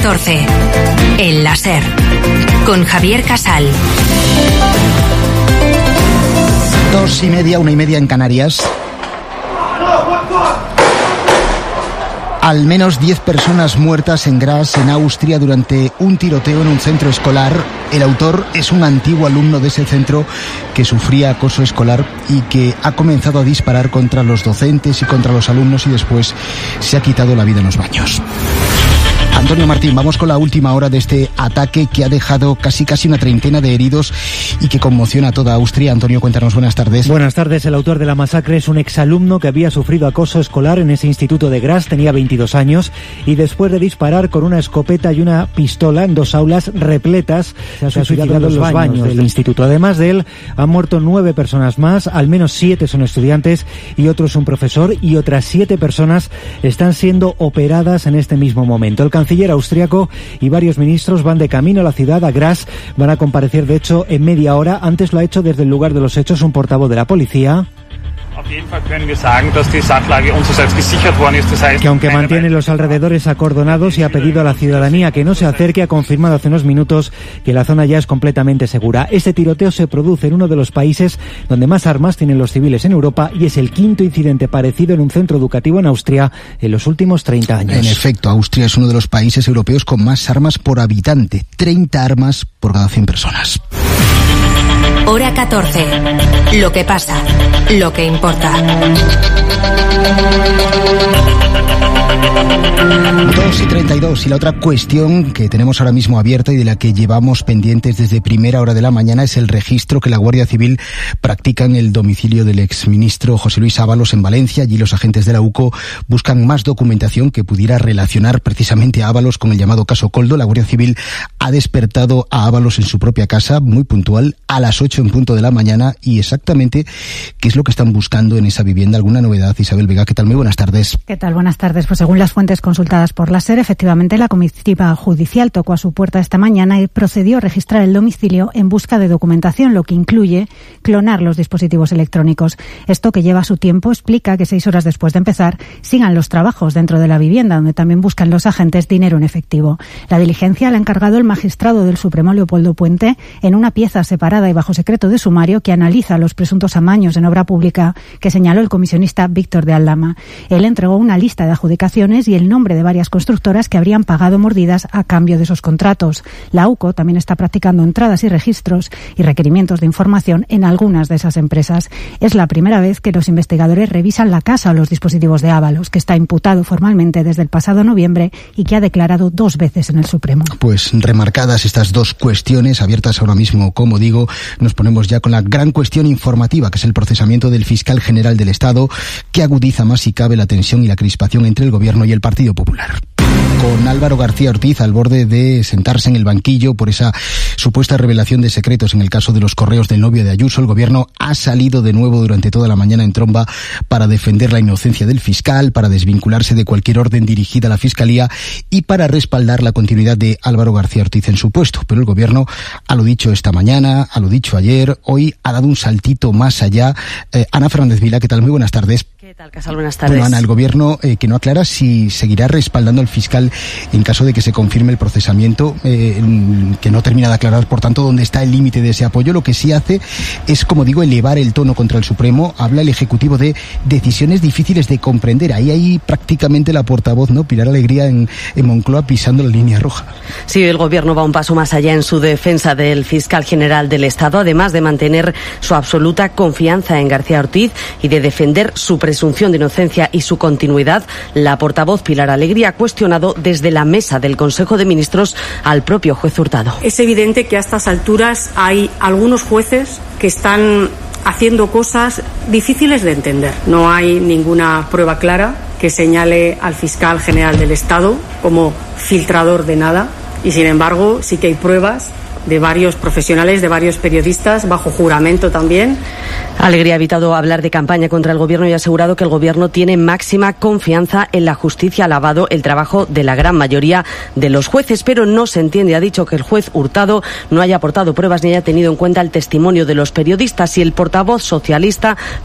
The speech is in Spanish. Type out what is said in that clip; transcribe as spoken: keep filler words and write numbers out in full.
catorce. El láser. Con Javier Casal. Dos y media, una y media en Canarias. Al menos diez personas muertas en Graz, en Austria, durante un tiroteo en un centro escolar. El autor es un antiguo alumno de ese centro que sufría acoso escolar y que ha comenzado a disparar contra los docentes y contra los alumnos y después se ha quitado la vida en los baños. Antonio Martín, vamos con la última hora de este ataque que ha dejado casi casi una treintena de heridos y que conmociona a toda Austria. Antonio, cuéntanos, buenas tardes. Buenas tardes. El autor de la masacre es un exalumno que había sufrido acoso escolar en ese instituto de Graz, tenía veintidós años, y después de disparar con una escopeta y una pistola en dos aulas repletas, se ha suicidado en los baños, baños del instituto. Además de él, han muerto nueve personas más, al menos siete son estudiantes y otros un profesor, y otras siete personas están siendo operadas en este mismo momento. El canciller austriaco y varios ministros van de camino a la ciudad, a Graz. Van a comparecer, de hecho, en media hora. Antes lo ha hecho desde el lugar de los hechos un portavoz de la policía, que aunque mantiene los alrededores acordonados y ha pedido a la ciudadanía que no se acerque, ha confirmado hace unos minutos que la zona ya es completamente segura. Este tiroteo se produce en uno de los países donde más armas tienen los civiles en Europa y es el quinto incidente parecido en un centro educativo en Austria en los últimos treinta años. En efecto, Austria es uno de los países europeos con más armas por habitante, treinta armas por cada cien personas. Hora catorce. Lo que pasa, lo que importa. dos y treinta y dos, y la otra cuestión que tenemos ahora mismo abierta y de la que llevamos pendientes desde primera hora de la mañana es el registro que la Guardia Civil practica en el domicilio del exministro José Luis Ábalos en Valencia. Allí los agentes de la UCO buscan más documentación que pudiera relacionar precisamente a Ábalos con el llamado caso Koldo. La Guardia Civil ha despertado a Ábalos en su propia casa, muy puntual, a las ocho en punto de la mañana. Y exactamente qué es lo que están buscando en esa vivienda. ¿Alguna novedad? Isabel Vega, ¿qué tal? Muy buenas tardes. ¿Qué tal? Buenas tardes. Pues según las fuentes consultadas por la SER, efectivamente la comitiva judicial tocó a su puerta esta mañana y procedió a registrar el domicilio en busca de documentación, lo que incluye clonar los dispositivos electrónicos. Esto, que lleva su tiempo, explica que seis horas después de empezar sigan los trabajos dentro de la vivienda, donde también buscan los agentes dinero en efectivo. La diligencia la ha encargado el magistrado del Supremo, Leopoldo Puente, en una pieza separada y bajo secreto de sumario que analiza los presuntos amaños en obra pública que señaló el comisionista Víctor de Aldama. Él entregó una lista de adjudicaciones y el nombre de varias constructoras que habrían pagado mordidas a cambio de esos contratos. La UCO también está practicando entradas y registros y requerimientos de información en algunas de esas empresas. Es la primera vez que los investigadores revisan la casa o los dispositivos de Ábalos, que está imputado formalmente desde el pasado noviembre y que ha declarado dos veces en el Supremo. Pues remarcadas estas dos cuestiones, abiertas ahora mismo, como digo, nos ponemos ya con la gran cuestión informativa, que es el procesamiento del fiscal general del Estado, que agudiza más si cabe la tensión y la crispación entre el Gobierno y el Partido Popular. Con Álvaro García Ortiz al borde de sentarse en el banquillo por esa supuesta revelación de secretos en el caso de los correos del novio de Ayuso, el Gobierno ha salido de nuevo durante toda la mañana en tromba para defender la inocencia del fiscal, para desvincularse de cualquier orden dirigida a la Fiscalía y para respaldar la continuidad de Álvaro García Ortiz en su puesto. Pero el Gobierno ha lo dicho esta mañana, ha lo dicho ayer, hoy ha dado un saltito más allá. Eh, Ana Fernández Vila, ¿qué tal? Muy buenas tardes. ¿Qué tal, Casal? Buenas tardes. Bueno, Ana, el Gobierno eh, que no aclara si seguirá respaldando al fiscal en caso de que se confirme el procesamiento, eh, que no termina de aclarar, por tanto, dónde está el límite de ese apoyo. Lo que sí hace es, como digo, elevar el tono contra el Supremo. Habla el Ejecutivo de decisiones difíciles de comprender. Ahí hay prácticamente la portavoz, ¿no?, Pilar Alegría, en, en Moncloa, pisando la línea roja. Sí, el Gobierno va un paso más allá en su defensa del fiscal general del Estado, además de mantener su absoluta confianza en García Ortiz y de defender su presunción de inocencia y su continuidad. La portavoz Pilar Alegría ha cuestionado desde la mesa del Consejo de Ministros al propio juez Hurtado. Es evidente que a estas alturas hay algunos jueces que están haciendo cosas difíciles de entender. No hay ninguna prueba clara que señale al fiscal general del Estado como filtrador de nada, y sin embargo sí que hay pruebas de varios profesionales, de varios periodistas, bajo juramento también. Alegría ha evitado hablar de campaña contra el Gobierno y ha asegurado que el Gobierno tiene máxima confianza en la justicia. Ha alabado el trabajo de la gran mayoría de los jueces, pero no se entiende, ha dicho, que el juez Hurtado no haya aportado pruebas ni haya tenido en cuenta el testimonio de los periodistas. Y el portavoz socialista